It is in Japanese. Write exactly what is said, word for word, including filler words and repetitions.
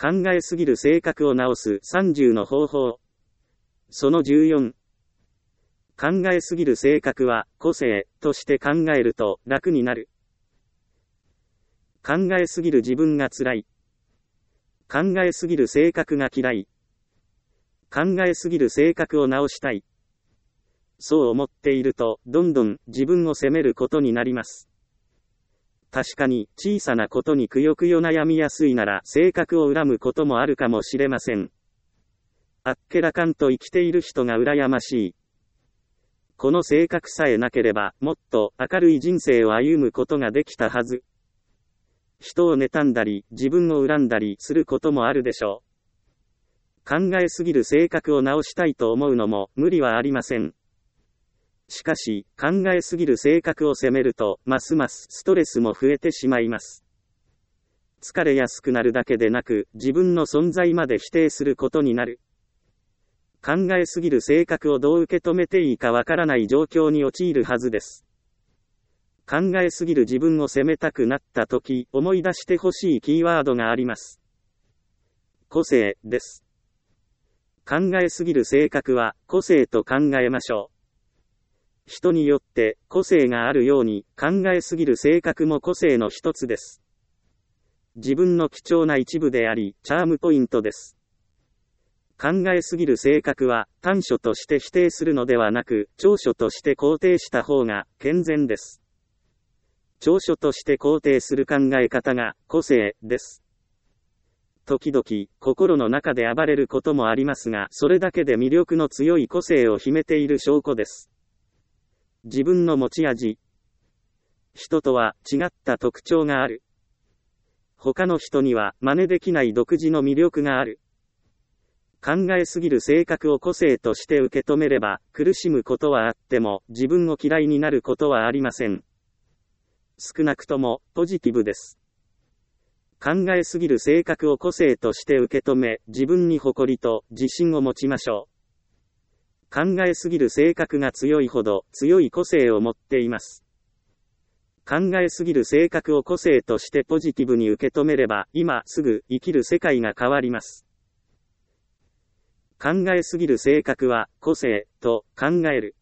考えすぎる性格を直すさんじゅうの方法。そのじゅうよん。考えすぎる性格は個性として考えると楽になる。考えすぎる自分が辛い。考えすぎる性格が嫌い。考えすぎる性格を直したい。そう思っていると、どんどん自分を責めることになります。確かに、小さなことにくよくよ悩みやすいなら、性格を恨むこともあるかもしれません。あっけらかんと生きている人が羨ましい。この性格さえなければ、もっと明るい人生を歩むことができたはず。人を妬んだり、自分を恨んだりすることもあるでしょう。考えすぎる性格を直したいと思うのも無理はありません。しかし、考えすぎる性格を責めると、ますますストレスも増えてしまいます。疲れやすくなるだけでなく、自分の存在まで否定することになる。考えすぎる性格をどう受け止めていいかわからない状況に陥るはずです。考えすぎる自分を責めたくなったとき、思い出してほしいキーワードがあります。個性です。考えすぎる性格は個性と考えましょう。人によって個性があるように、考えすぎる性格も個性の一つです。自分の貴重な一部であり、チャームポイントです。考えすぎる性格は短所として否定するのではなく、長所として肯定した方が健全です。長所として肯定する考え方が個性です。時々、心の中で暴れることもありますが、それだけで魅力の強い個性を秘めている証拠です。自分の持ち味。人とは違った特徴がある。他の人には真似できない独自の魅力がある。考えすぎる性格を個性として受け止めれば、苦しむことはあっても、自分を嫌いになることはありません。少なくとも、ポジティブです。考えすぎる性格を個性として受け止め、自分に誇りと自信を持ちましょう。考えすぎる性格が強いほど、強い個性を持っています。考えすぎる性格を個性としてポジティブに受け止めれば、今すぐ生きる世界が変わります。考えすぎる性格は個性と考える。